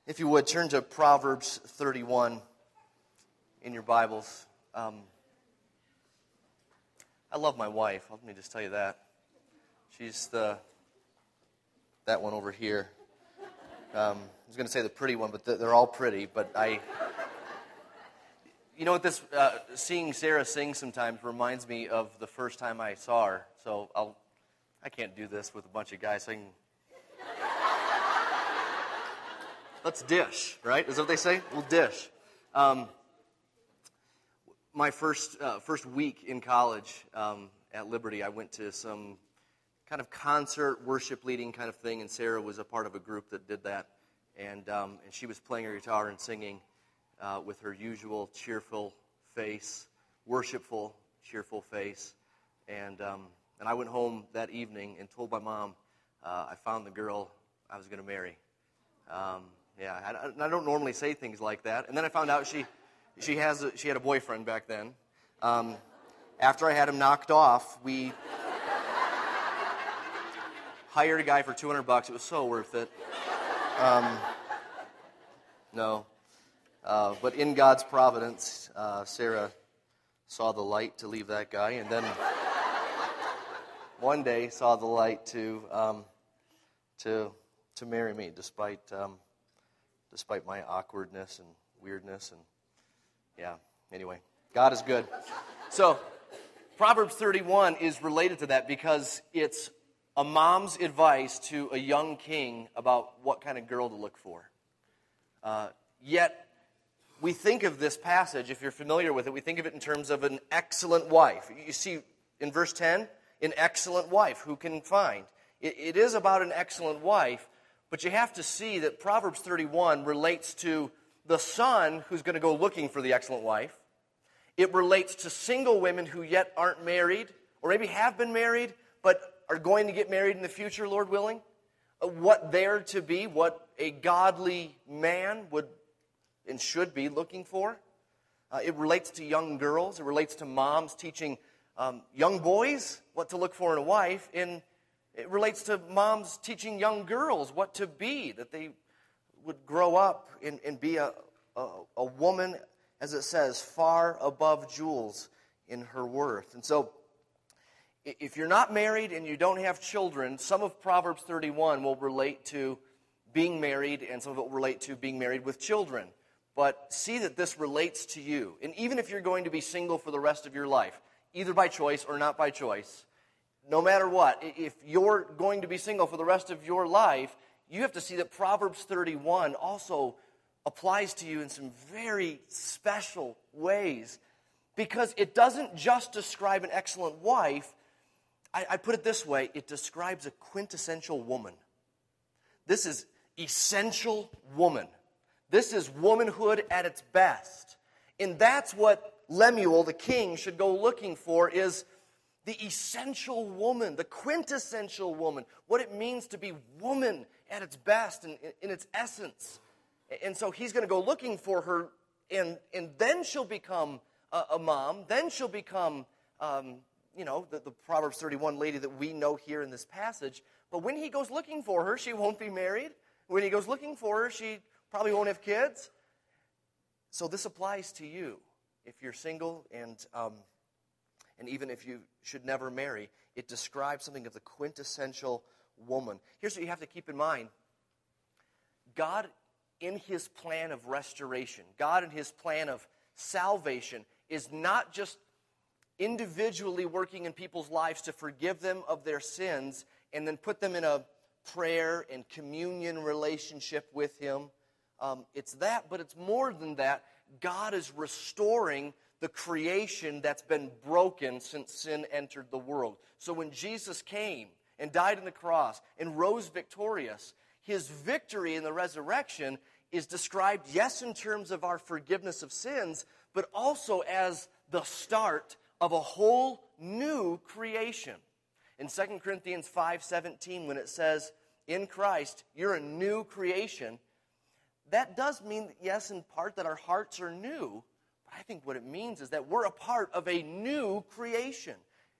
If you would, turn to Proverbs 31 in your Bibles. I love my wife. Let me just tell you that. She's that one over here. I was going to say the pretty one, but they're all pretty. But you know what this, seeing Sarah sing sometimes reminds me of the first time I saw her. So I can't do this with a bunch of guys. So I can... Let's dish, right? Is that what they say? We'll dish. My first week in college at Liberty, I went to some kind of concert, worship leading kind of thing, and Sarah was a part of a group that did that. And she was playing her guitar and singing with her usual cheerful face, worshipful, cheerful face. And I went home that evening and told my mom I found the girl I was going to marry. I don't normally say things like that. And then I found out she had a boyfriend back then. After I had him knocked off, we hired a guy for $200. It was so worth it. But in God's providence, Sarah saw the light to leave that guy, and then one day saw the light to marry me, despite my awkwardness and weirdness. And anyway, God is good. So Proverbs 31 is related to that because it's a mom's advice to a young king about what kind of girl to look for. Yet we think of this passage, if you're familiar with it, we think of it in terms of an excellent wife. You see in verse 10, an excellent wife, who can find? It is about an excellent wife. But you have to see that Proverbs 31 relates to the son who's going to go looking for the excellent wife. It relates to single women who yet aren't married, or maybe have been married, but are going to get married in the future, Lord willing. What they're to be, what a godly man would and should be looking for. It relates to young girls. It relates to moms teaching young boys what to look for in a wife. And it relates to moms teaching young girls what to be, that they would grow up and be a woman, as it says, far above jewels in her worth. And so, if you're not married and you don't have children, some of Proverbs 31 will relate to being married, and some of it will relate to being married with children. But see that this relates to you. And even if you're going to be single for the rest of your life, either by choice or not by choice, no matter what, if you're going to be single for the rest of your life, you have to see that Proverbs 31 also applies to you in some very special ways, because it doesn't just describe an excellent wife. I put it this way: it describes a quintessential woman. This is essential woman. This is womanhood at its best. And that's what Lemuel, the king, should go looking for, is the essential woman, the quintessential woman, what it means to be woman at its best and in its essence. And so he's going to go looking for her, and then she'll become a mom. Then she'll become, the Proverbs 31 lady that we know here in this passage. But when he goes looking for her, she won't be married. When he goes looking for her, she probably won't have kids. So this applies to you if you're single and even if you should never marry. It describes something of the quintessential woman. Here's what you have to keep in mind. God, in his plan of restoration, God in his plan of salvation, is not just individually working in people's lives to forgive them of their sins and then put them in a prayer and communion relationship with him. It's that, but it's more than that. God is restoring the creation that's been broken since sin entered the world. So when Jesus came and died on the cross and rose victorious, his victory in the resurrection is described, yes, in terms of our forgiveness of sins, but also as the start of a whole new creation. In 2 Corinthians 5:17, when it says, in Christ, you're a new creation, that does mean, yes, in part, that our hearts are new. But I think what it means is that we're a part of a new creation.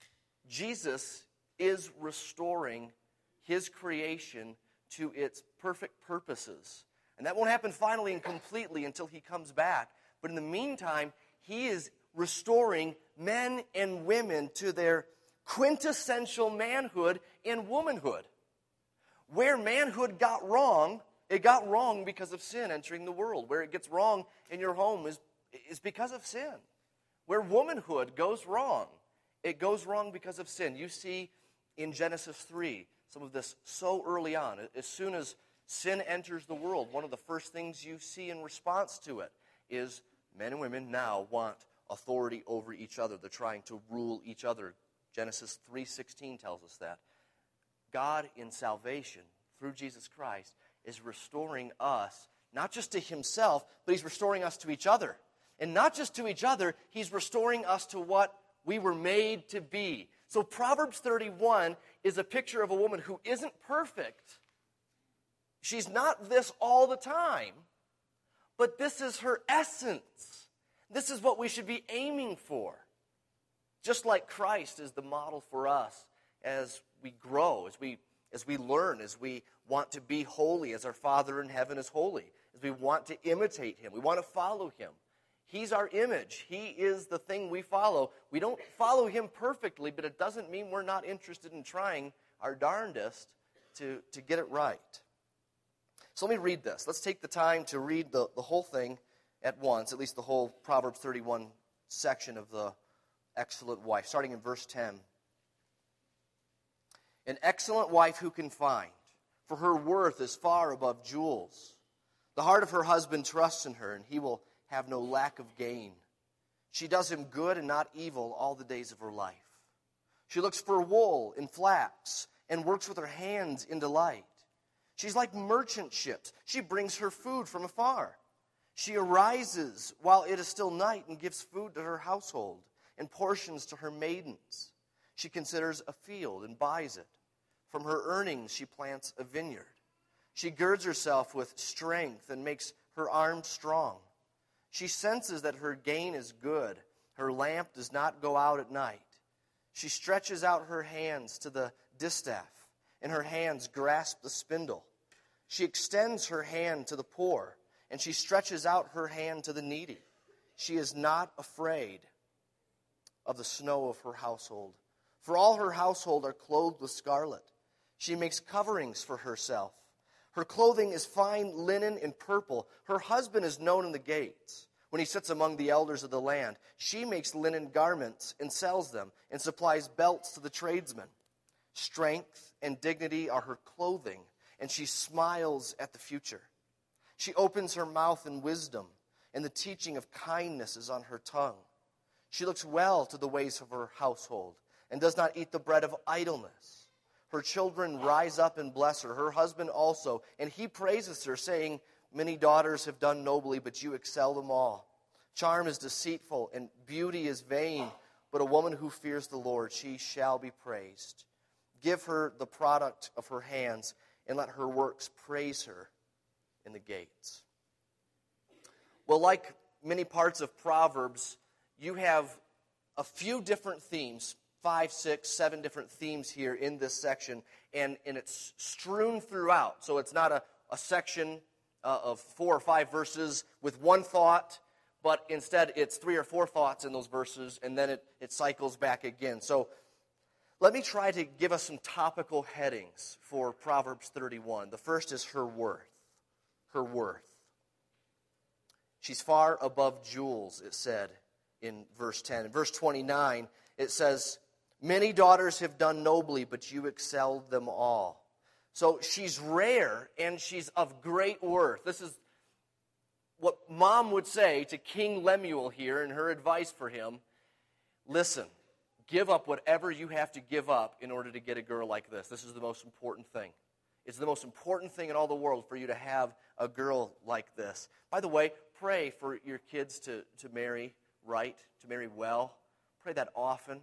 Jesus is restoring his creation to its perfect purposes. And that won't happen finally and completely until he comes back. But in the meantime, he is restoring men and women to their quintessential manhood and womanhood. Where manhood got wrong, it got wrong because of sin entering the world. Where it gets wrong in your home is because of sin. Where womanhood goes wrong, it goes wrong because of sin. You see in Genesis 3 some of this so early on. As soon as sin enters the world, one of the first things you see in response to it is men and women now want authority over each other. They're trying to rule each other. Genesis 3:16 tells us that. God in salvation, through Jesus Christ, is restoring us, not just to himself, but he's restoring us to each other. And not just to each other, he's restoring us to what we were made to be. So Proverbs 31 is a picture of a woman who isn't perfect. She's not this all the time, but this is her essence. This is what we should be aiming for. Just like Christ is the model for us as we grow, as we learn, as we want to be holy, as our Father in heaven is holy, as we want to imitate him, we want to follow him. He's our image. He is the thing we follow. We don't follow him perfectly, but it doesn't mean we're not interested in trying our darndest to get it right. So let me read this. Let's take the time to read the whole thing at once, at least the whole Proverbs 31 section of the excellent wife, starting in verse 10. An excellent wife who can find, for her worth is far above jewels. The heart of her husband trusts in her, and he will have no lack of gain. She does him good and not evil all the days of her life. She looks for wool and flax and works with her hands in delight. She's like merchant ships. She brings her food from afar. She arises while it is still night and gives food to her household and portions to her maidens. She considers a field and buys it. From her earnings she plants a vineyard. She girds herself with strength and makes her arms strong. She senses that her gain is good. Her lamp does not go out at night. She stretches out her hands to the distaff, and her hands grasp the spindle. She extends her hand to the poor, and she stretches out her hand to the needy. She is not afraid of the snow of her household, for all her household are clothed with scarlet. She makes coverings for herself. Her clothing is fine linen and purple. Her husband is known in the gates. When he sits among the elders of the land, she makes linen garments and sells them and supplies belts to the tradesmen. Strength and dignity are her clothing, and she smiles at the future. She opens her mouth in wisdom, and the teaching of kindness is on her tongue. She looks well to the ways of her household and does not eat the bread of idleness. Her children rise up and bless her, her husband also, and he praises her, saying, many daughters have done nobly, but you excel them all. Charm is deceitful, and beauty is vain, but a woman who fears the Lord, she shall be praised. Give her the product of her hands, and let her works praise her in the gates. Well, like many parts of Proverbs, you have a few different themes, 5, 6, 7 different themes here in this section, and it's strewn throughout. So it's not a section of 4 or 5 verses with one thought, but instead it's 3 or 4 thoughts in those verses, and then it cycles back again. So let me try to give us some topical headings for Proverbs 31. The first is her worth. Her worth. She's far above jewels, it said in verse 10. In verse 29, it says, many daughters have done nobly, but you excelled them all. So she's rare, and she's of great worth. This is what Mom would say to King Lemuel here in her advice for him. Listen, give up whatever you have to give up in order to get a girl like this. This is the most important thing. It's the most important thing in all the world for you to have a girl like this. By the way, pray for your kids to marry right, to marry well. Pray that often.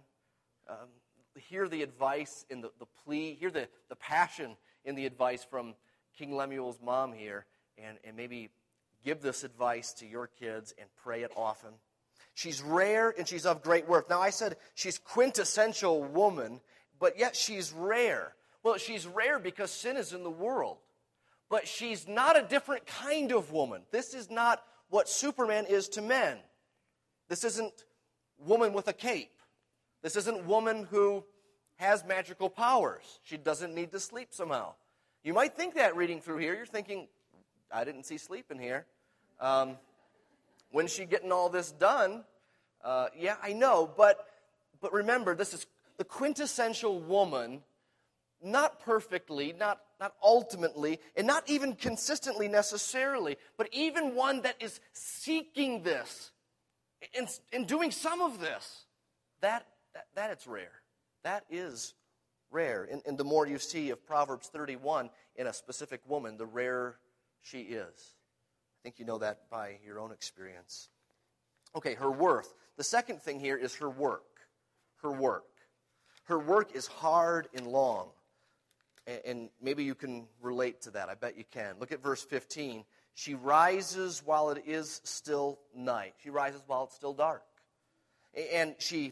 Hear the advice in the plea, hear the passion in the advice from King Lemuel's mom here, and maybe give this advice to your kids and pray it often. She's rare and she's of great worth. Now I said she's quintessential woman, but yet she's rare. Well, she's rare because sin is in the world. but she's not a different kind of woman. This is not what Superman is to men. This isn't woman with a cape. This isn't woman who has magical powers. She doesn't need to sleep somehow. You might think that reading through here. You're thinking, I didn't see sleep in here. When's she getting all this done? Yeah, I know, but remember, this is the quintessential woman, not perfectly, not ultimately, and not even consistently necessarily, but even one that is seeking this and doing some of this. That it's rare. That is rare. And the more you see of Proverbs 31 in a specific woman, the rarer she is. I think you know that by your own experience. Okay, her worth. The second thing here is her work. Her work. Her work is hard and long. And maybe you can relate to that. I bet you can. Look at verse 15. She rises while it is still night. She rises while it's still dark. And she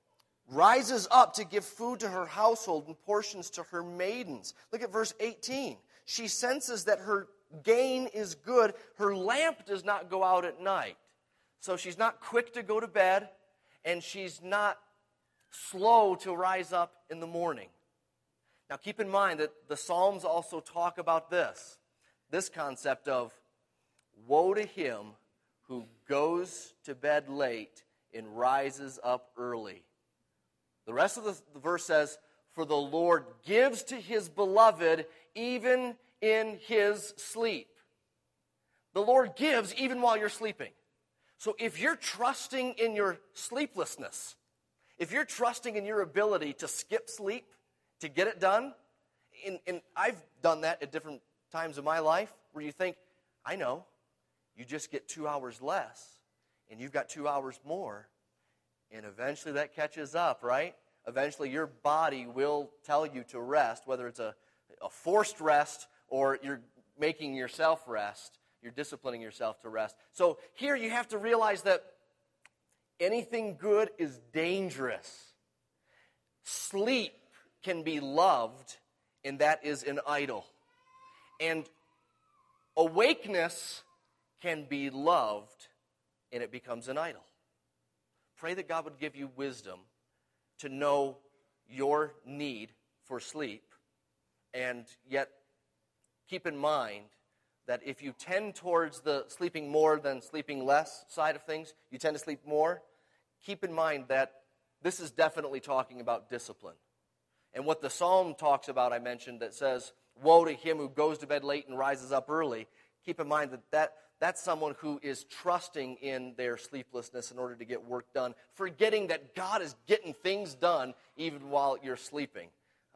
rises up to give food to her household and portions to her maidens. Look at verse 18. She senses that her gain is good. Her lamp does not go out at night. So she's not quick to go to bed, and she's not slow to rise up in the morning. Now keep in mind that the Psalms also talk about this concept of woe to him who goes to bed late and rises up early. The rest of the verse says, for the Lord gives to his beloved even in his sleep. The Lord gives even while you're sleeping. So if you're trusting in your sleeplessness, if you're trusting in your ability to skip sleep, to get it done, and I've done that at different times of my life, where you think, I know, you just get 2 hours less, and you've got 2 hours more, and eventually that catches up, right? Eventually your body will tell you to rest, whether it's a forced rest or you're making yourself rest. You're disciplining yourself to rest. So here you have to realize that anything good is dangerous. Sleep can be loved, and that is an idol. And awakeness can be loved, and it becomes an idol. Pray that God would give you wisdom to know your need for sleep, and yet keep in mind that if you tend towards the sleeping more than sleeping less side of things, you tend to sleep more, keep in mind that this is definitely talking about discipline. And what the psalm talks about, I mentioned, that says, woe to him who goes to bed late and rises up early, keep in mind that's someone who is trusting in their sleeplessness in order to get work done, forgetting that God is getting things done even while you're sleeping.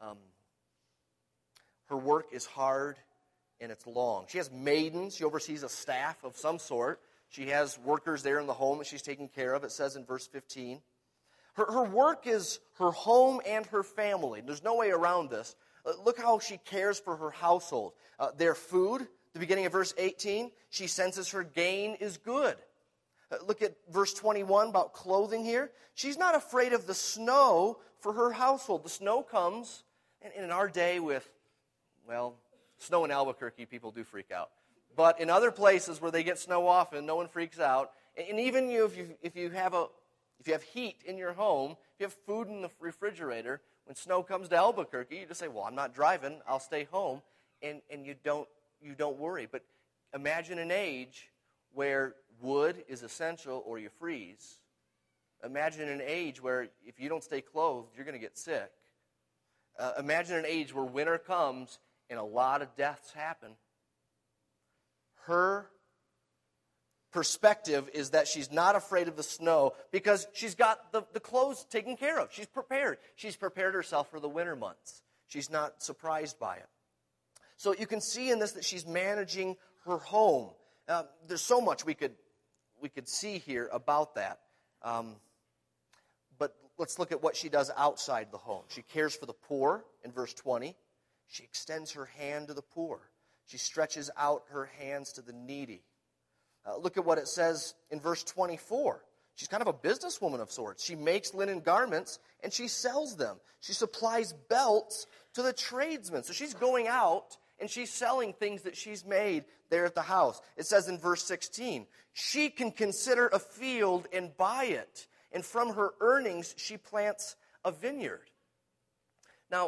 Her work is hard and it's long. She has maidens. She oversees a staff of some sort. She has workers there in the home that she's taking care of, it says in verse 15. Her work is her home and her family. There's no way around this. Look how she cares for her household. Their food, the beginning of verse 18, she senses her gain is good. Look at verse 21 about clothing here. She's not afraid of the snow for her household. The snow comes, and in our day with, well, snow in Albuquerque, people do freak out. But in other places where they get snow often, no one freaks out. And even if you have heat in your home, if you have food in the refrigerator, when snow comes to Albuquerque, you just say, well, I'm not driving, I'll stay home, and you don't worry. But imagine an age where wood is essential or you freeze. Imagine an age where if you don't stay clothed, you're going to get sick. Imagine an age where winter comes and a lot of deaths happen. Her perspective is that she's not afraid of the snow because she's got the clothes taken care of. She's prepared. She's prepared herself for the winter months. She's not surprised by it. So you can see in this that she's managing her home. There's so much we could see here about that. But let's look at what she does outside the home. She cares for the poor in verse 20. She extends her hand to the poor. She stretches out her hands to the needy. Look at what it says in verse 24. She's kind of a businesswoman of sorts. She makes linen garments and she sells them. She supplies belts to the tradesmen. So she's going out and she's selling things that she's made there at the house. It says in verse 16, she can consider a field and buy it, and from her earnings she plants a vineyard. Now,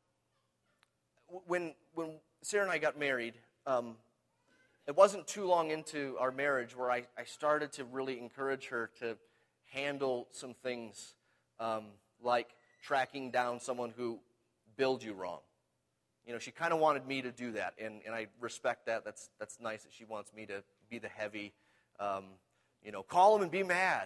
when Sarah and I got married, it wasn't too long into our marriage where I started to really encourage her to handle some things like tracking down someone who billed you wrong. You know, she kind of wanted me to do that, and I respect that. That's nice that she wants me to be the heavy, call them and be mad.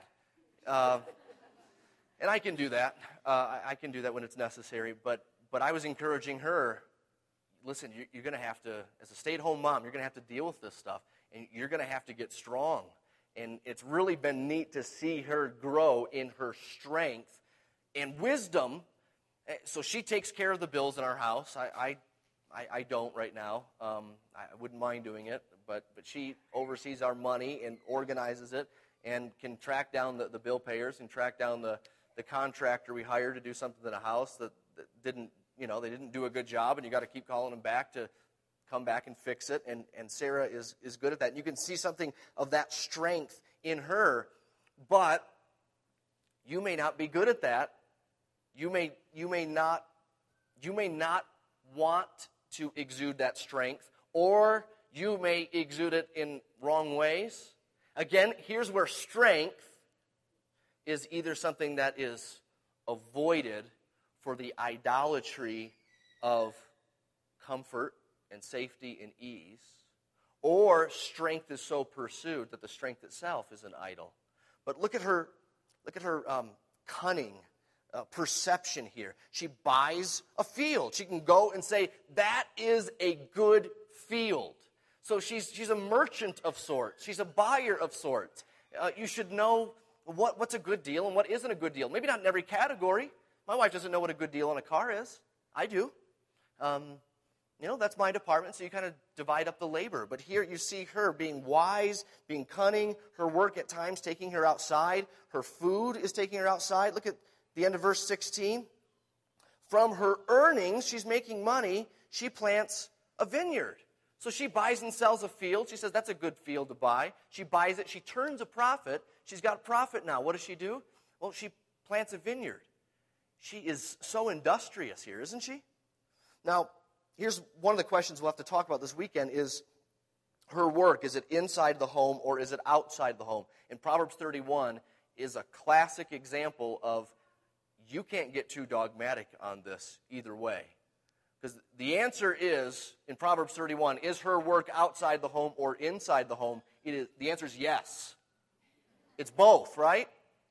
And I can do that. I can do that when it's necessary. But I was encouraging her, listen, you're going to have to, as a stay-at-home mom, you're going to have to deal with this stuff, and you're going to have to get strong. And it's really been neat to see her grow in her strength and wisdom. So she takes care of the bills in our house. I don't right now. I wouldn't mind doing it, but she oversees our money and organizes it and can track down the bill payers and track down the contractor we hired to do something in a house that didn't, they didn't do a good job, and you got to keep calling them back to come back and fix it. And Sarah is good at that. And you can see something of that strength in her, but you may not be good at that. You may not want to exude that strength, or you may exude it in wrong ways. Again, here's where strength is either something that is avoided for the idolatry of comfort and safety and ease, or strength is so pursued that the strength itself is an idol. But look at her cunning perception here. She buys a field. She can go and say, that is a good field. So she's a merchant of sorts. She's a buyer of sorts. You should know what's a good deal and what isn't a good deal. Maybe not in every category. My wife doesn't know what a good deal on a car is. I do. That's my department, so you kind of divide up the labor. But here you see her being wise, being cunning, her work at times taking her outside. Her food is taking her outside. Look at the end of verse 16. From her earnings, she's making money, she plants a vineyard. So she buys and sells a field. She says, that's a good field to buy. She buys it. She turns a profit. She's got profit now. What does she do? Well, she plants a vineyard. She is so industrious here, isn't she? Now, here's one of the questions we'll have to talk about this weekend is her work. Is it inside the home or is it outside the home? And Proverbs 31 is a classic example of you can't get too dogmatic on this either way. Because the answer is, in Proverbs 31, is her work outside the home or inside the home? The answer is yes. It's both, right?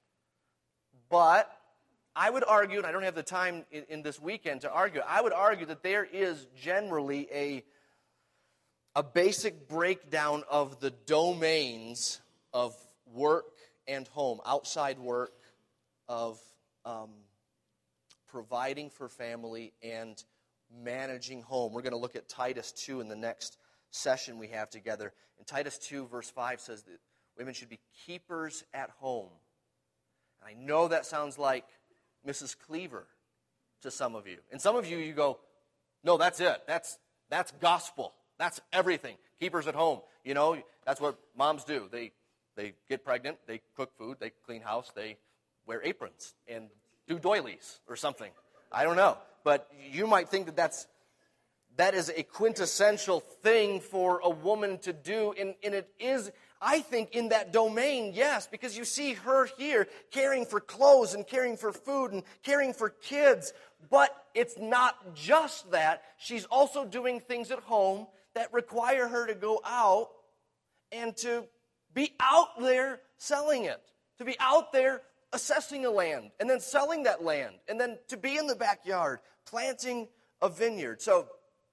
But I would argue, and I don't have the time in this weekend to argue, I would argue that there is generally a basic breakdown of the domains of work and home, outside work, of providing for family and managing home. We're going to look at Titus 2 in the next session we have together. And Titus 2 verse 5 says that women should be keepers at home. And I know that sounds like Mrs. Cleaver to some of you. And some of you go, no, that's it. That's gospel. That's everything. Keepers at home. That's what moms do. They get pregnant, they cook food, they clean house, they wear aprons and do doilies or something. I don't know. But you might think that is a quintessential thing for a woman to do, and it is, I think, in that domain, yes, because you see her here caring for clothes and caring for food and caring for kids, but it's not just that. She's also doing things at home that require her to go out and to be out there selling it, to be out there assessing a land and then selling that land, and then to be in the backyard planting a vineyard. So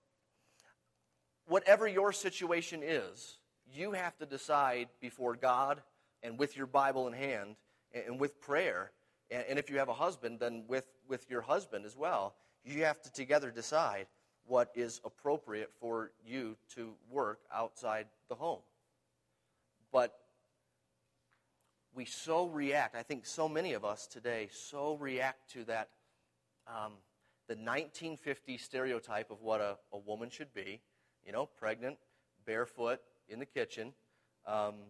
whatever your situation is, you have to decide before God and with your Bible in hand and with prayer, and if you have a husband, then with your husband as well, you have to together decide what is appropriate for you to work outside the home. But we so react, I think so many of us today so react to that, the 1950 stereotype of what a woman should be, pregnant, barefoot, in the kitchen, and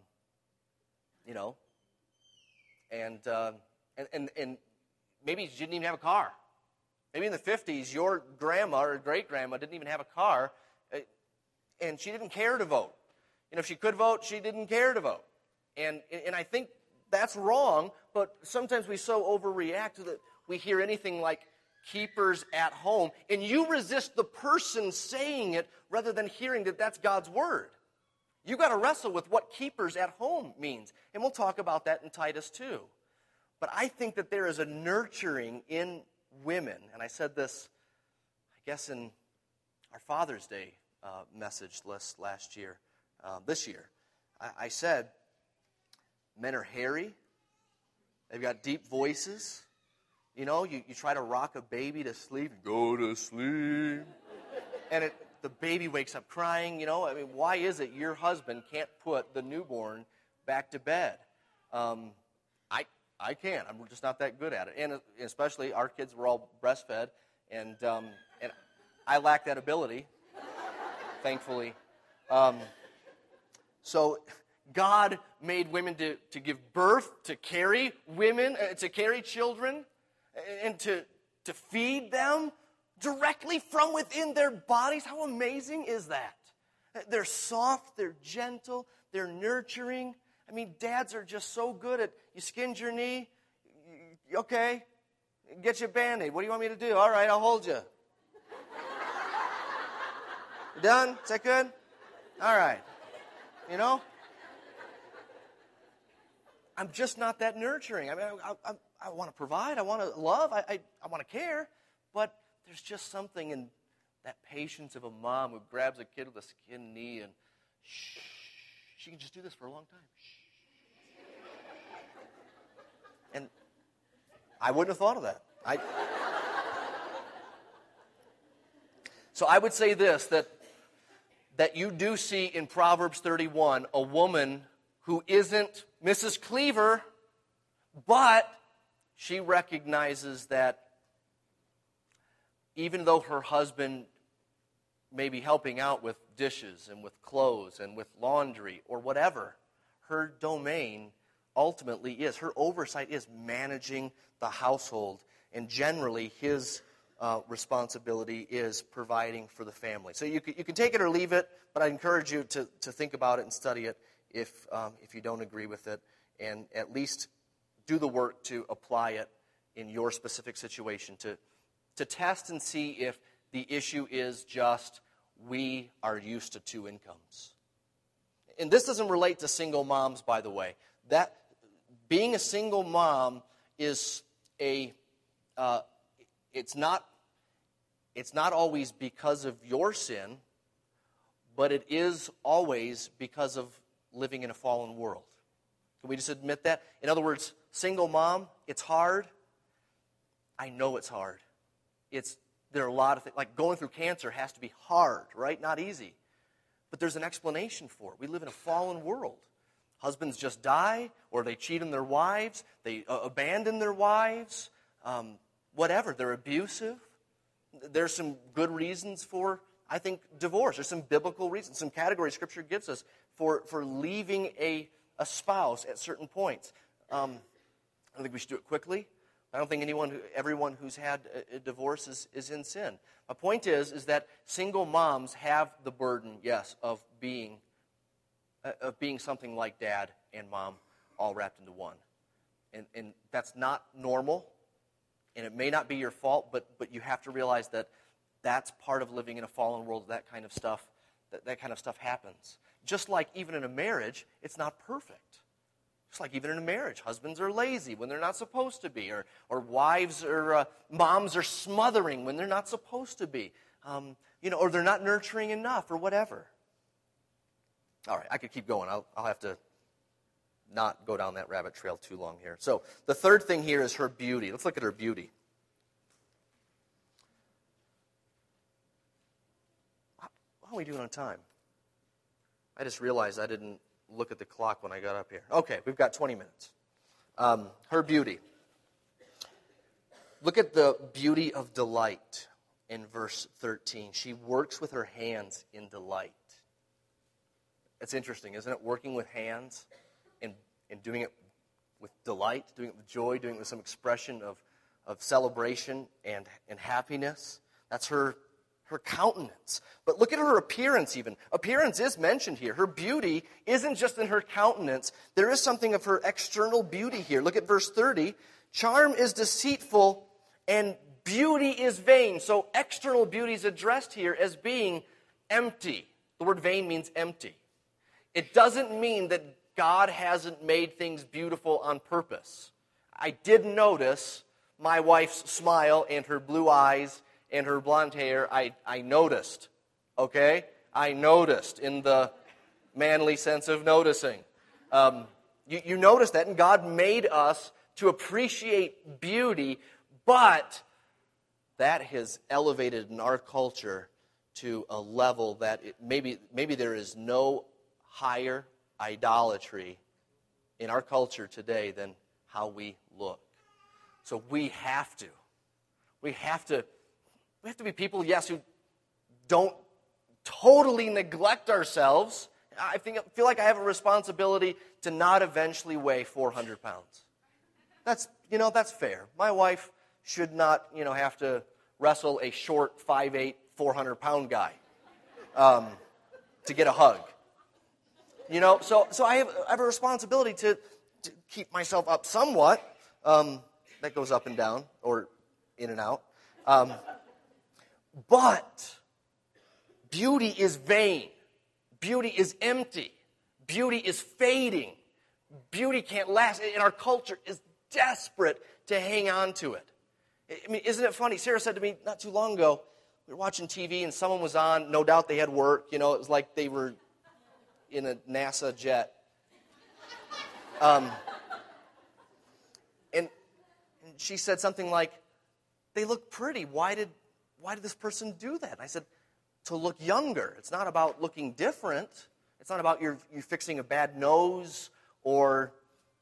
maybe she didn't even have a car. Maybe in the 50s, your grandma or great-grandma didn't even have a car, and she didn't care to vote. If she could vote, she didn't care to vote. And I think that's wrong, but sometimes we so overreact that we hear anything like keepers at home, and you resist the person saying it rather than hearing that that's God's word. You've got to wrestle with what keepers at home means, and we'll talk about that in Titus 2. But I think that there is a nurturing in women, and I said this, I guess, in our Father's Day message last year, this year. I said, men are hairy, they've got deep voices. You try to rock a baby to sleep, go to sleep, and the baby wakes up crying. Why is it your husband can't put the newborn back to bed? I can't. I'm just not that good at it. And especially our kids were all breastfed, and I lack that ability, thankfully. So God made women to give birth, to carry women, to carry children, and to feed them directly from within their bodies. How amazing is that? They're soft, they're gentle, they're nurturing. Dads are just so good at, you skinned your knee, okay, get you a Band-Aid. What do you want me to do? All right, I'll hold you. You done? Is that good? All right. I'm just not that nurturing. I want to provide, I want to love, I want to care, but there's just something in that patience of a mom who grabs a kid with a skinned knee and shh, she can just do this for a long time. Shh. And I wouldn't have thought of that. So I would say this, that you do see in Proverbs 31 a woman who isn't Mrs. Cleaver, but she recognizes that even though her husband may be helping out with dishes and with clothes and with laundry or whatever, her domain ultimately is, her oversight is managing the household, and generally his responsibility is providing for the family. So you can take it or leave it, but I encourage you to think about it and study it if you don't agree with it, and at least do the work to apply it in your specific situation, to test and see if the issue is just we are used to two incomes. And this doesn't relate to single moms, by the way. That being a single mom is it's not always because of your sin, but it is always because of living in a fallen world. Can we just admit that? In other words, single mom, it's hard. I know it's hard. There are a lot of things, like going through cancer has to be hard, right? Not easy. But there's an explanation for it. We live in a fallen world. Husbands just die, or they cheat on their wives, they abandon their wives, whatever. They're abusive. There's some good reasons for, I think, divorce. There's some biblical reasons, some categories Scripture gives us for leaving a spouse at certain points. I don't think we should do it quickly. I don't think everyone who's had a divorce is in sin. My point is that single moms have the burden, yes, of being something like dad and mom all wrapped into one. And that's not normal, and it may not be your fault, but you have to realize that that's part of living in a fallen world. That kind of stuff happens. Just like even in a marriage, it's not perfect. Just like even in a marriage, husbands are lazy when they're not supposed to be, or wives or moms are smothering when they're not supposed to be, or they're not nurturing enough, or whatever. All right, I could keep going. I'll have to not go down that rabbit trail too long here. So the third thing here is her beauty. Let's look at her beauty. How are we doing on time? I just realized I didn't look at the clock when I got up here. Okay, we've got 20 minutes. Her beauty. Look at the beauty of delight. in verse 13. She works with her hands in delight. It's interesting, isn't it? Working with hands and doing it with delight, doing it with joy, doing it with some expression of celebration and happiness. That's her countenance. But look at her appearance even. Appearance is mentioned here. Her beauty isn't just in her countenance. There is something of her external beauty here. Look at verse 30. Charm is deceitful and beauty is vain. So external beauty is addressed here as being empty. The word vain means empty. It doesn't mean that God hasn't made things beautiful on purpose. I did notice my wife's smile and her blue eyes and her blonde hair. I noticed, okay? I noticed in the manly sense of noticing. You notice that, and God made us to appreciate beauty, but that has elevated in our culture to a level that maybe there is no higher idolatry in our culture today than how we look. So we have to be people, yes, who don't totally neglect ourselves. I feel like I have a responsibility to not eventually weigh 400 pounds. That's fair. My wife should not, have to wrestle a short 5'8", 400-pound guy to get a hug. So I have a responsibility to keep myself up somewhat. That goes up and down, or in and out. But beauty is vain. Beauty is empty. Beauty is fading. Beauty can't last. And our culture is desperate to hang on to it. I mean, isn't it funny? Sarah said to me not too long ago, we were watching TV and someone was on. No doubt they had work. It was like they were in a NASA jet. And she said something like, they look pretty. Why did this person do that? And I said, to look younger. It's not about looking different. It's not about you fixing a bad nose or,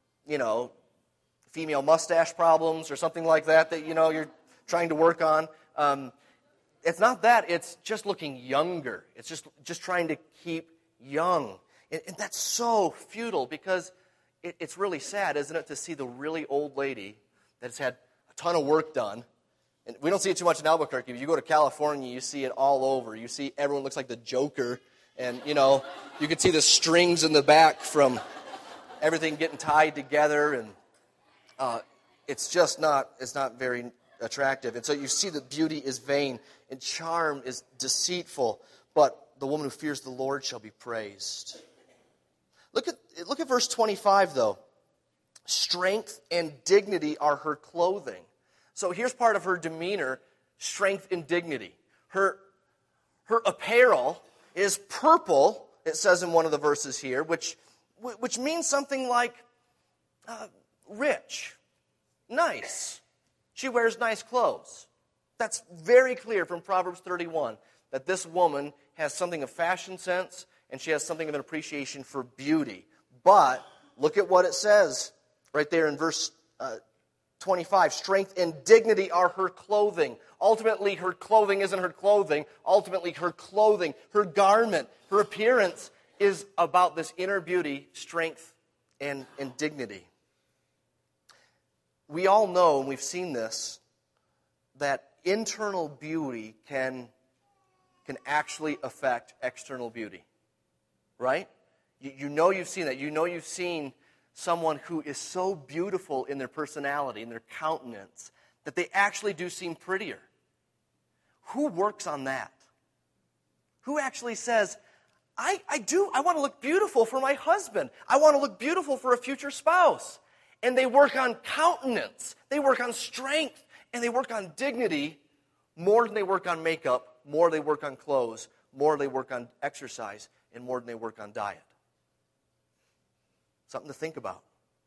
female mustache problems or something like that you're trying to work on. It's not that. It's just looking younger. It's just trying to keep young. And that's so futile because it's really sad, isn't it, to see the really old lady that's had a ton of work done. And we don't see it too much in Albuquerque. If you go to California, you see it all over. You see everyone looks like the Joker. And, you can see the strings in the back from everything getting tied together. And it's not very attractive. And so you see that beauty is vain and charm is deceitful. But the woman who fears the Lord shall be praised. Look at verse 25, though. Strength and dignity are her clothing. So here's part of her demeanor, strength and dignity. Her apparel is purple, it says in one of the verses here, which means something like rich, nice. She wears nice clothes. That's very clear from Proverbs 31, that this woman has something of fashion sense and she has something of an appreciation for beauty. But look at what it says right there in verse 25. Strength and dignity are her clothing. Ultimately, her clothing isn't her clothing. Ultimately, her clothing, her garment, her appearance is about this inner beauty, strength, and dignity. We all know, and we've seen this, that internal beauty can actually affect external beauty. Right? You've seen that. You've seen someone who is so beautiful in their personality, in their countenance, that they actually do seem prettier. Who works on that? Who actually says, I want to look beautiful for my husband. I want to look beautiful for a future spouse. And they work on countenance. They work on strength. And they work on dignity more than they work on makeup, more than they work on clothes, more than they work on exercise, and more than they work on diet. Something to think about.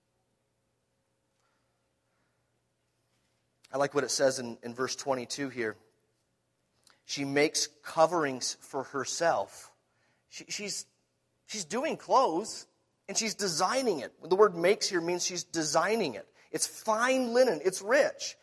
I like what it says in verse 22 here. She makes coverings for herself. She's doing clothes, and she's designing it. The word makes here means she's designing it. It's fine linen. It's rich.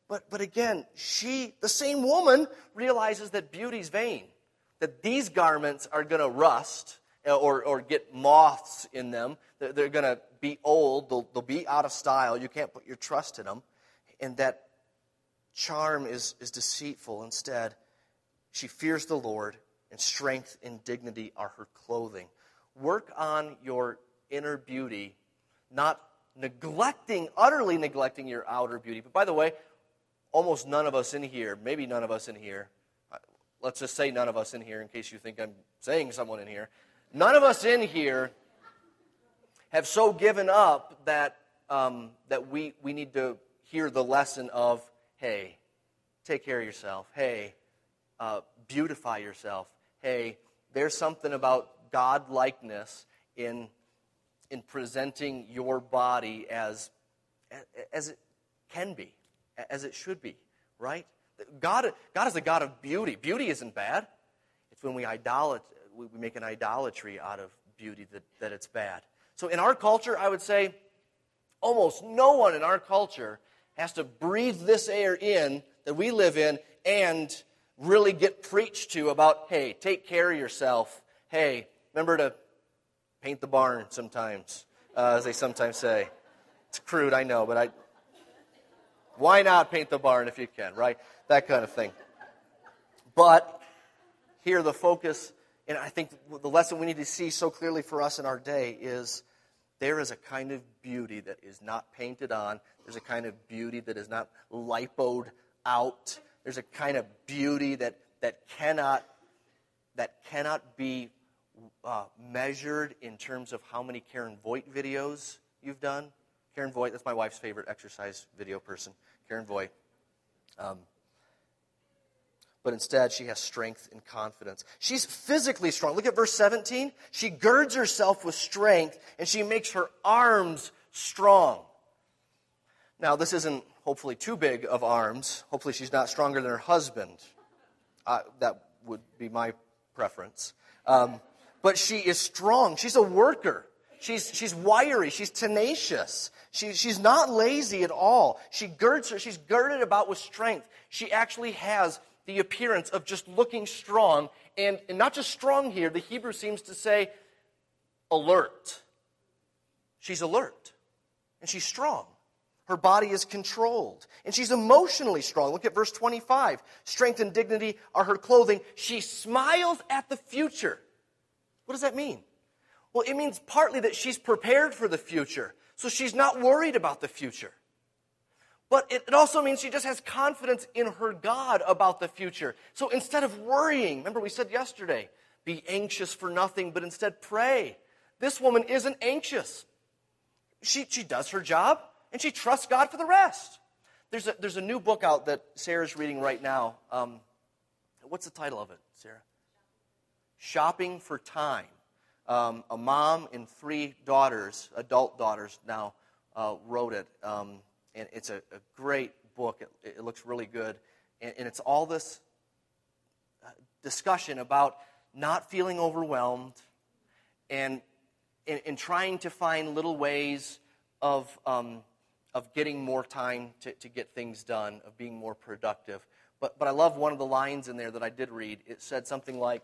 But again, the same woman, realizes that beauty's vain, that these garments are going to rust or get moths in them. They're going to be old. They'll be out of style. You can't put your trust in them. And that charm is deceitful. Instead, she fears the Lord, and strength and dignity are her clothing. Work on your inner beauty, not utterly neglecting your outer beauty. But by the way, almost none of us in here, maybe none of us in here, let's just say none of us in here in case you think I'm saying someone in here, none of us in here have so given up that we need to hear the lesson of, hey, take care of yourself. Hey, beautify yourself. Hey, there's something about God-likeness in presenting your body as it can be, as it should be, right? God is a God of beauty. Beauty isn't bad. It's when we make an idolatry out of beauty that it's bad. So in our culture, I would say almost no one in our culture has to breathe this air in that we live in and really get preached to about, hey, take care of yourself. Hey, remember to paint the barn sometimes, as they sometimes say. It's crude, I know, but why not paint the barn if you can, right? That kind of thing. But here the focus, and I think the lesson we need to see so clearly for us in our day is there is a kind of beauty that is not painted on. There's a kind of beauty that is not lipoed out. There's a kind of beauty that cannot be measured in terms of how many Karen Voigt videos you've done. Karen Voigt, that's my wife's favorite exercise video person, Karen Voigt. But instead, she has strength and confidence. She's physically strong. Look at verse 17. She girds herself with strength, and she makes her arms strong. Now, this isn't hopefully too big of arms. Hopefully she's not stronger than her husband. That would be my preference. But she is strong. She's a worker. She's wiry. She's tenacious. She's not lazy at all. She's girded about with strength. She actually has the appearance of just looking strong. And not just strong here. The Hebrew seems to say alert. She's alert. And she's strong. Her body is controlled. And she's emotionally strong. Look at verse 25. Strength and dignity are her clothing. She smiles at the future. What does that mean? Well, it means partly that she's prepared for the future. So she's not worried about the future. But it also means she just has confidence in her God about the future. So instead of worrying, remember we said yesterday, be anxious for nothing, but instead pray. This woman isn't anxious. She does her job. And she trusts God for the rest. There's a new book out that Sarah's reading right now. What's the title of it, Sarah? Shopping for Time. A mom and 3 daughters, adult daughters now, wrote it. And it's a great book. It looks really good. And it's all this discussion about not feeling overwhelmed and trying to find little ways of getting more time to get things done, of being more productive. But I love one of the lines in there that I did read. It said something like,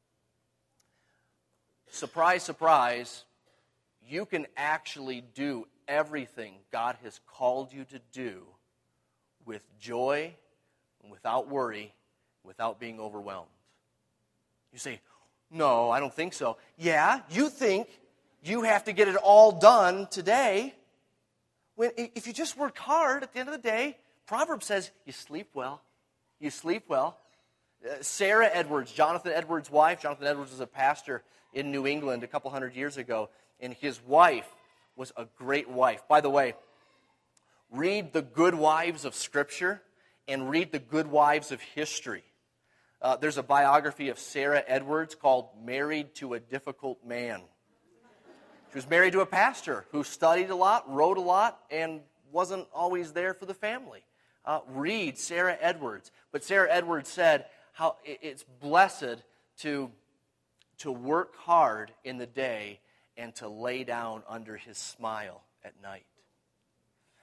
surprise, surprise, you can actually do everything God has called you to do with joy, without worry, without being overwhelmed. You say, no, I don't think so. Yeah, you think you have to get it all done today. If you just work hard, at the end of the day, Proverbs says you sleep well. You sleep well. Sarah Edwards, Jonathan Edwards' wife. Jonathan Edwards was a pastor in New England a couple hundred years ago, and his wife was a great wife. By the way, read the good wives of Scripture and read the good wives of history. There's a biography of Sarah Edwards called Married to a Difficult Man. She was married to a pastor who studied a lot, wrote a lot, and wasn't always there for the family. Read Sarah Edwards. But Sarah Edwards said how it's blessed to work hard in the day and to lay down under his smile at night.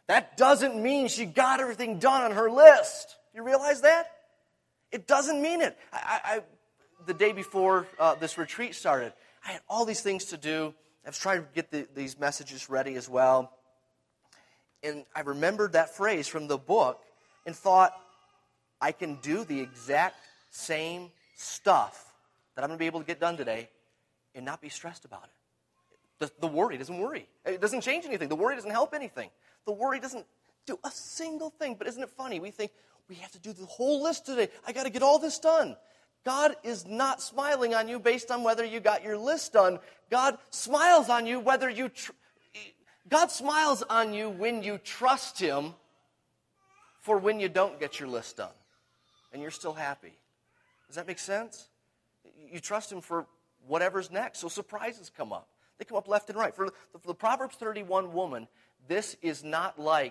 That doesn't mean she got everything done on her list. You realize that? It doesn't mean it. The day before this retreat started, I had all these things to do. I was trying to get these messages ready as well. And I remembered that phrase from the book and thought, I can do the exact same stuff that I'm going to be able to get done today and not be stressed about it. The worry doesn't worry. It doesn't change anything. The worry doesn't help anything. The worry doesn't do a single thing. But isn't it funny? We think, we have to do the whole list today. I got to get all this done. God is not smiling on you based on whether you got your list done. God smiles on you whether you... God smiles on you when you trust Him for when you don't get your list done. And you're still happy. Does that make sense? You trust Him for whatever's next. So surprises come up. They come up left and right. For the Proverbs 31 woman, this is not like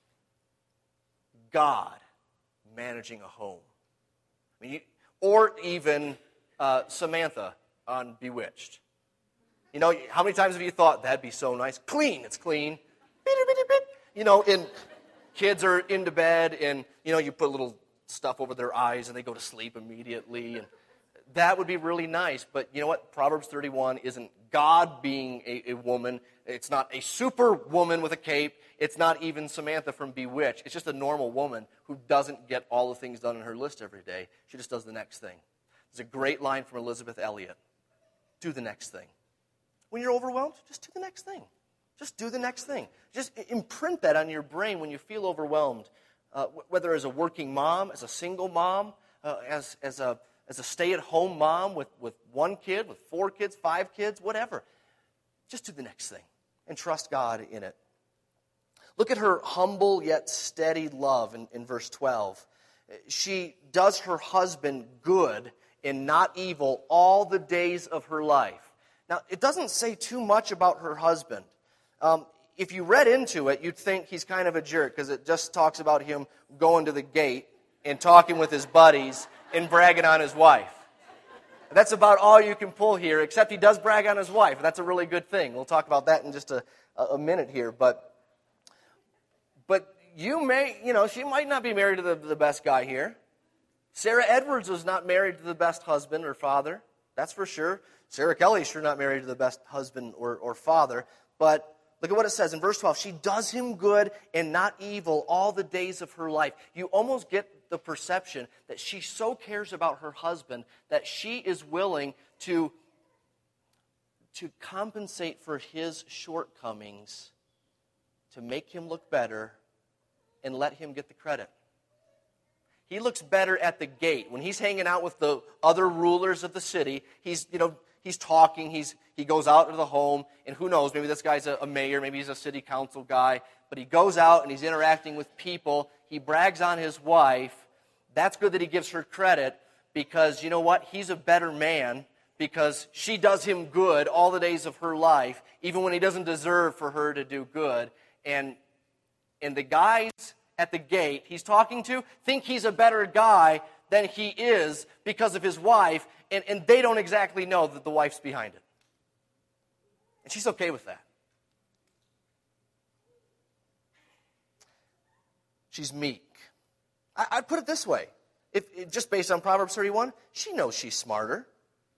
God managing a home. I mean, or even Samantha on Bewitched. You know, how many times have you thought, that'd be so nice? Clean, it's clean. You know, and kids are into bed, and, you know, you put little stuff over their eyes, and they go to sleep immediately, and that would be really nice. But you know what? Proverbs 31 isn't God being a woman. It's not a super woman with a cape. It's not even Samantha from Bewitched. It's just a normal woman who doesn't get all the things done on her list every day. She just does the next thing. There's a great line from Elizabeth Elliot. Do the next thing. When you're overwhelmed, just do the next thing. Just do the next thing. Just imprint that on your brain when you feel overwhelmed. Whether as a working mom, as a single mom, as a stay-at-home mom with one kid, with 4 kids, 5 kids, whatever. Just do the next thing and trust God in it. Look at her humble yet steady love in verse 12. She does her husband good and not evil all the days of her life. Now, it doesn't say too much about her husband. If you read into it, you'd think he's kind of a jerk because it just talks about him going to the gate and talking with his buddies and bragging on his wife. That's about all you can pull here, except he does brag on his wife. That's a really good thing. We'll talk about that in just a minute here. But you may, you know, she might not be married to the best guy here. Sarah Edwards was not married to the best husband or father. That's for sure. Sarah Kelly's sure not married to the best husband or father. But look at what it says in verse 12. She does him good and not evil all the days of her life. You almost get the perception that she so cares about her husband that she is willing to compensate for his shortcomings, to make him look better, and let him get the credit. He looks better at the gate. When he's hanging out with the other rulers of the city, he's talking, he goes out to the home, and who knows, maybe this guy's a mayor, maybe he's a city council guy, but he goes out and he's interacting with people, he brags on his wife. That's good that he gives her credit, because you know what? He's a better man because she does him good all the days of her life, even when he doesn't deserve for her to do good. And the guys at the gate he's talking to think he's a better guy than he is because of his wife, and they don't exactly know that the wife's behind it. And she's okay with that. She's meek. I'd put it this way. If just based on Proverbs 31, she knows she's smarter.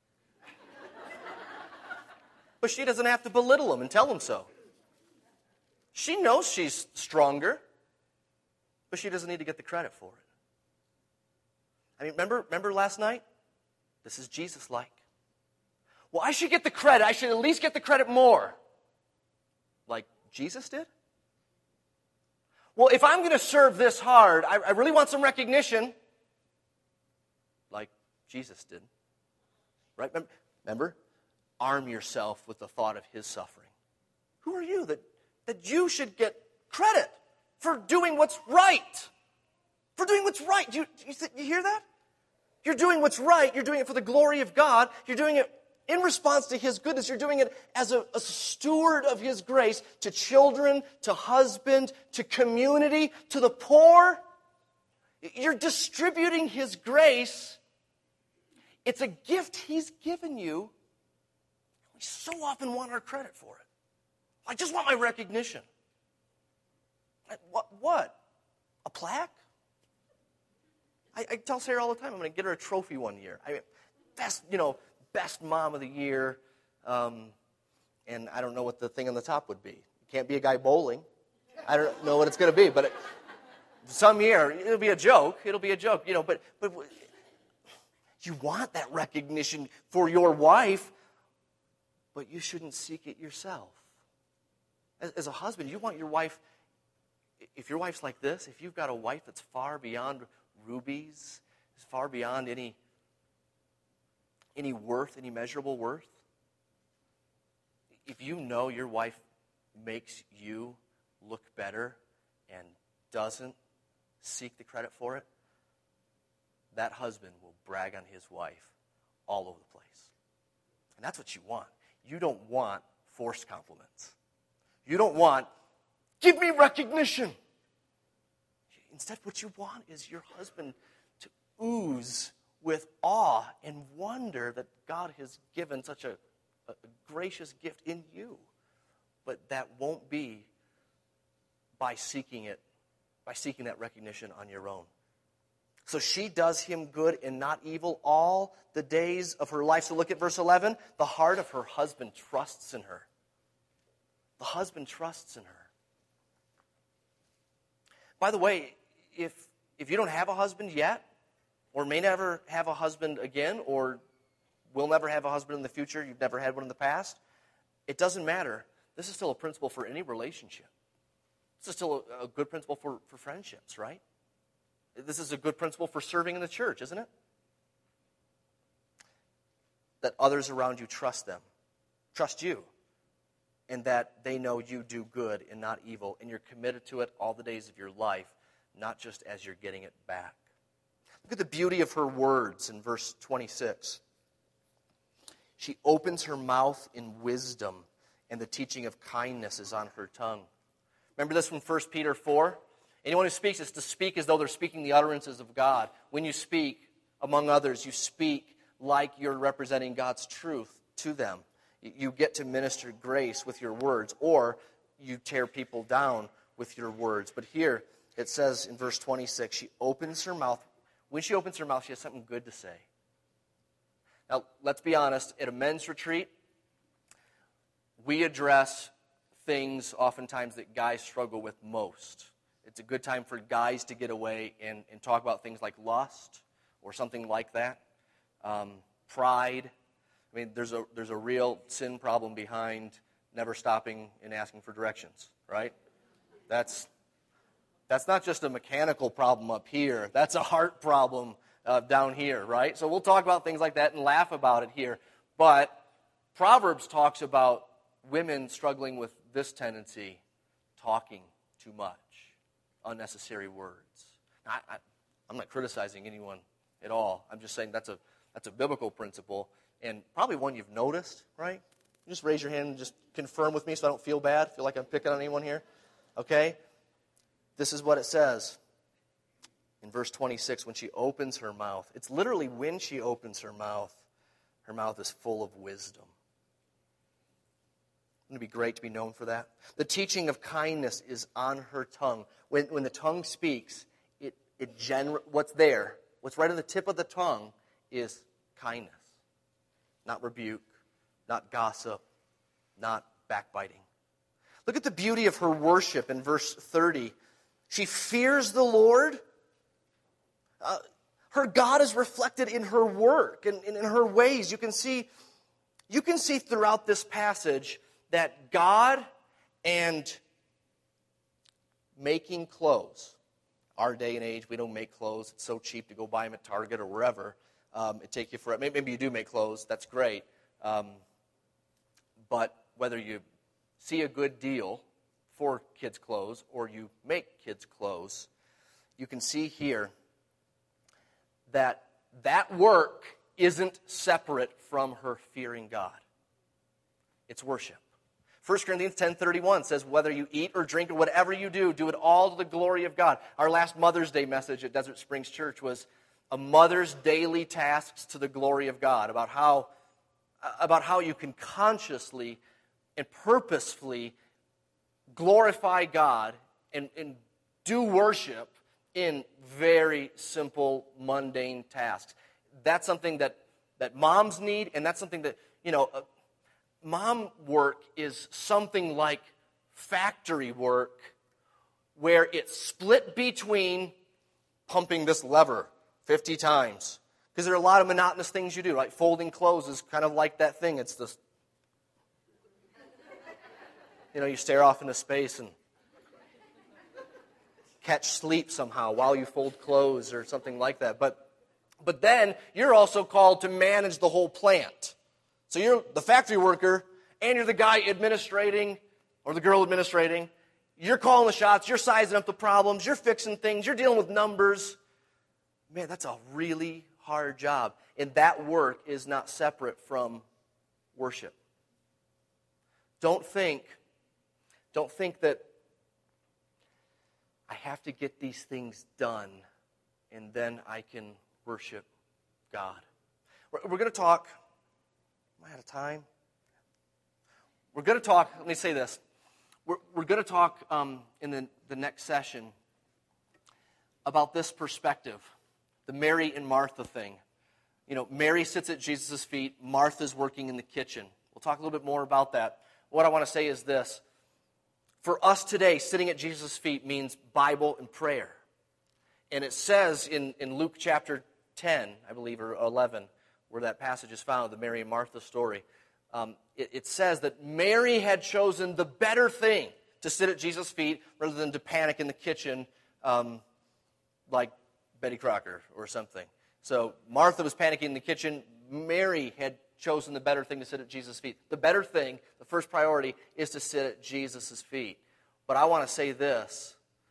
But she doesn't have to belittle him and tell him so. She knows she's stronger, but she doesn't need to get the credit for it. I mean, remember last night? This is Jesus-like. Well, I should get the credit. I should at least get the credit more. Like Jesus did? Well, if I'm going to serve this hard, I really want some recognition. Like Jesus did. Right? Remember? Arm yourself with the thought of his suffering. Who are you that you should get credit for doing what's right? For doing what's right. You hear that? You're doing what's right. You're doing it for the glory of God. You're doing it in response to his goodness. You're doing it as a steward of his grace to children, to husband, to community, to the poor. You're distributing his grace. It's a gift he's given you. We so often want our credit for it. I just want my recognition. What? A plaque? I tell Sarah all the time, I'm going to get her a trophy one year. I mean, best mom of the year. And I don't know what the thing on the top would be. It can't be a guy bowling. I don't know what it's going to be, but some year it'll be a joke. It'll be a joke, But you want that recognition for your wife, but you shouldn't seek it yourself. As a husband, you want your wife. If your wife's like this, if you've got a wife that's far beyond rubies, is far beyond any worth, any measurable worth, if you know your wife makes you look better and doesn't seek the credit for it, that husband will brag on his wife all over the place. And that's what you want. You don't want forced compliments. You don't want, give me recognition. Instead, what you want is your husband to ooze with awe and wonder that God has given such a gracious gift in you. But that won't be by seeking that recognition on your own. So she does him good and not evil all the days of her life. So look at verse 11. The heart of her husband trusts in her. The husband trusts in her. By the way, if you don't have a husband yet, or may never have a husband again, or will never have a husband in the future, you've never had one in the past, it doesn't matter. This is still a principle for any relationship. This is still a good principle for friendships, right? This is a good principle for serving in the church, isn't it? That others around you trust them, trust you, and that they know you do good and not evil, and you're committed to it all the days of your life, not just as you're getting it back. Look at the beauty of her words in verse 26. She opens her mouth in wisdom, and the teaching of kindness is on her tongue. Remember this from 1 Peter 4? Anyone who speaks is to speak as though they're speaking the utterances of God. When you speak, among others, you speak like you're representing God's truth to them. You get to minister grace with your words, or you tear people down with your words. But here it says in verse 26, she opens her mouth. When she opens her mouth, she has something good to say. Now, let's be honest. At a men's retreat, we address things oftentimes that guys struggle with most. It's a good time for guys to get away and talk about things like lust or something like that. Pride. I mean, there's a real sin problem behind never stopping and asking for directions, right? That's not just a mechanical problem up here. That's a heart problem down here, right? So we'll talk about things like that and laugh about it here. But Proverbs talks about women struggling with this tendency, talking too much, unnecessary words. Now, I'm not criticizing anyone at all. I'm just saying that's a biblical principle, and probably one you've noticed, right? Just raise your hand and just confirm with me so I don't feel bad, feel like I'm picking on anyone here. Okay? This is what it says in verse 26, when she opens her mouth. It's literally when she opens her mouth is full of wisdom. Wouldn't it be great to be known for that? The teaching of kindness is on her tongue. When the tongue speaks, what's there, what's right on the tip of the tongue is kindness. Not rebuke, not gossip, not backbiting. Look at the beauty of her worship in verse 30. She fears the Lord. Her God is reflected in her work and in her ways. You can see throughout this passage that God and making clothes. Our day and age, we don't make clothes. It's so cheap to go buy them at Target or wherever. It take you forever. Maybe you do make clothes. That's great. But whether you see a good deal for kids' clothes or you make kids' clothes, you can see here that work isn't separate from her fearing God. It's worship. 1 Corinthians 10:31 says, whether you eat or drink or whatever you do it all to the glory of God. Our last Mother's Day message at Desert Springs Church was a mother's daily tasks to the glory of God, about how you can consciously and purposefully glorify God and do worship in very simple, mundane tasks. That's something that moms need, and that's something that, mom work is something like factory work, where it's split between pumping this lever 50 times. Because there are a lot of monotonous things you do, right? Folding clothes is kind of like that thing. It's this, you stare off into space and catch sleep somehow while you fold clothes or something like that. But then you're also called to manage the whole plant. So you're the factory worker and you're the guy administrating or the girl administrating. You're calling the shots. You're sizing up the problems. You're fixing things. You're dealing with numbers. Man, that's a really hard job. And that work is not separate from worship. Don't think that I have to get these things done and then I can worship God. We're going to talk. Am I out of time? We're going to talk. Let me say this. We're going to talk in the next session about this perspective, the Mary and Martha thing. Mary sits at Jesus' feet. Martha's working in the kitchen. We'll talk a little bit more about that. What I want to say is this. For us today, sitting at Jesus' feet means Bible and prayer. And it says in Luke chapter 10, I believe, or 11, where that passage is found, the Mary and Martha story, it says that Mary had chosen the better thing to sit at Jesus' feet rather than to panic in the kitchen like Betty Crocker or something. So Martha was panicking in the kitchen. Mary had chosen the better thing to sit at Jesus' feet. The better thing, the first priority, is to sit at Jesus' feet. But I want to say this.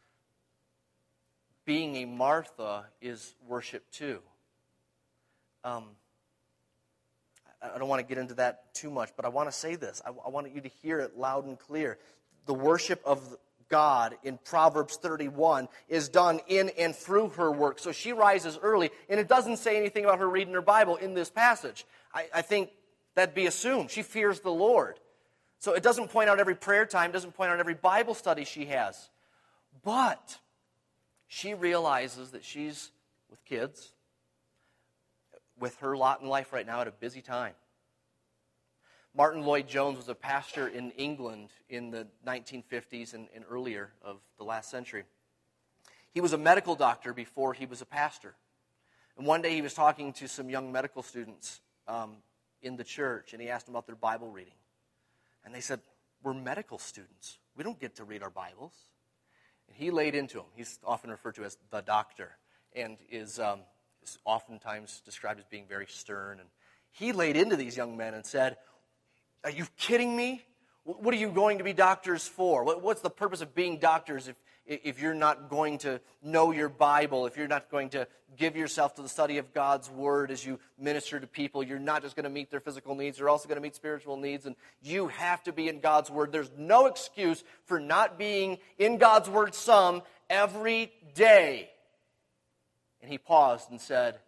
Being a Martha is worship too. I don't want to get into that too much, but I want to say this. I want you to hear it loud and clear. The worship of God in Proverbs 31 is done in and through her work. So she rises early, and it doesn't say anything about her reading her Bible in this passage. I think that'd be assumed. She fears the Lord. So it doesn't point out every prayer time, doesn't point out every Bible study she has. But she realizes that she's with kids, with her lot in life right now at a busy time. Martin Lloyd-Jones was a pastor in England in the 1950s and earlier of the last century. He was a medical doctor before he was a pastor. And one day he was talking to some young medical students in the church, and he asked them about their Bible reading. And they said, "We're medical students. We don't get to read our Bibles." And he laid into them. He's often referred to as the doctor and is oftentimes described as being very stern. And he laid into these young men and said, "Are you kidding me? What are you going to be doctors for? What's the purpose of being doctors if you're not going to know your Bible, if you're not going to give yourself to the study of God's Word as you minister to people? You're not just going to meet their physical needs, you're also going to meet spiritual needs, and you have to be in God's Word. There's no excuse for not being in God's Word some every day." And he paused and said,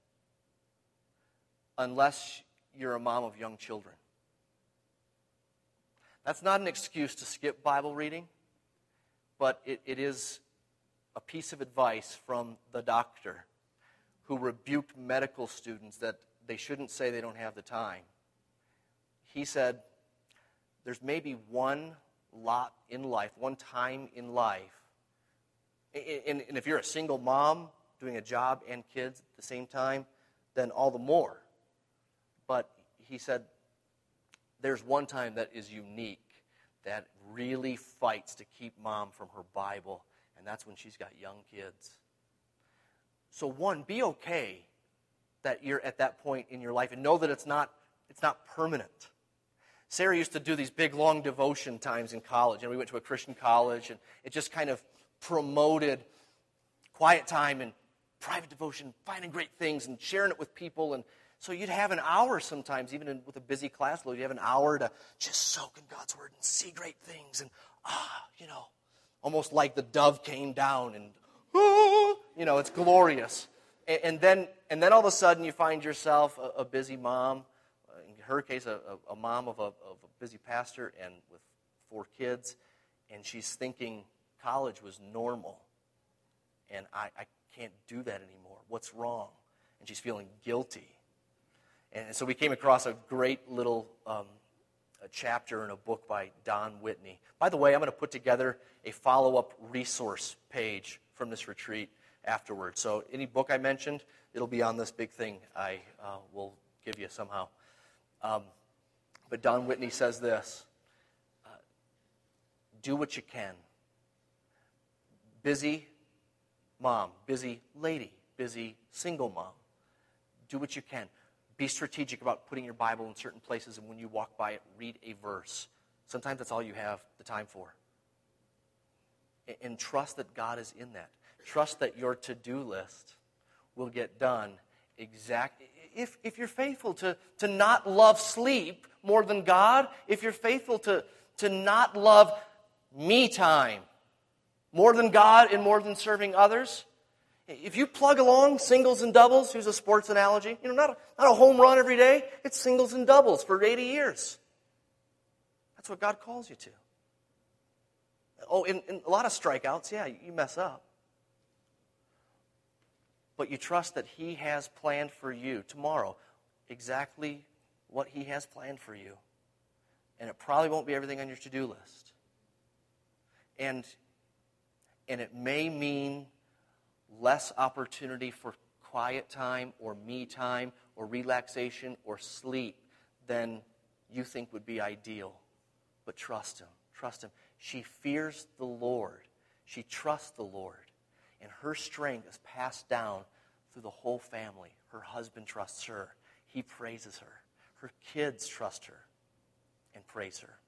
"Unless you're a mom of young children." That's not an excuse to skip Bible reading, but it is a piece of advice from the doctor who rebuked medical students that they shouldn't say they don't have the time. He said, there's maybe one lot in life, one time in life, and if you're a single mom doing a job and kids at the same time, then all the more. But he said, there's one time that is unique, that really fights to keep mom from her Bible, and that's when she's got young kids. So one, be okay that you're at that point in your life, and know that it's not permanent. Sarah used to do these big, long devotion times in college, and we went to a Christian college, and it just kind of promoted quiet time and private devotion, finding great things and sharing it with people. And so you'd have an hour sometimes, even with a busy class load, you'd have an hour to just soak in God's Word and see great things. And, almost like the dove came down and, it's glorious. And then all of a sudden you find yourself a busy mom, in her case, a mom of a busy pastor and with 4 kids, and she's thinking college was normal, and I can't do that anymore. What's wrong? And she's feeling guilty. And so we came across a great little a chapter in a book by Don Whitney. By the way, I'm going to put together a follow-up resource page from this retreat afterwards. So any book I mentioned, it'll be on this big thing I will give you somehow. But Don Whitney says this, do what you can. Busy mom, busy lady, busy single mom. Do what you can. Be strategic about putting your Bible in certain places, and when you walk by it, read a verse. Sometimes that's all you have the time for. And trust that God is in that. Trust that your to-do list will get done exactly. If you're faithful to not love sleep more than God, if you're faithful to not love me time more than God and more than serving others, if you plug along singles and doubles, here's a sports analogy, not a home run every day, it's singles and doubles for 80 years. That's what God calls you to. Oh, in a lot of strikeouts, yeah, you mess up. But you trust that He has planned for you tomorrow exactly what He has planned for you. And it probably won't be everything on your to-do list. And it may mean less opportunity for quiet time or me time or relaxation or sleep than you think would be ideal. But trust Him. Trust Him. She fears the Lord. She trusts the Lord. And her strength is passed down through the whole family. Her husband trusts her. He praises her. Her kids trust her and praise her.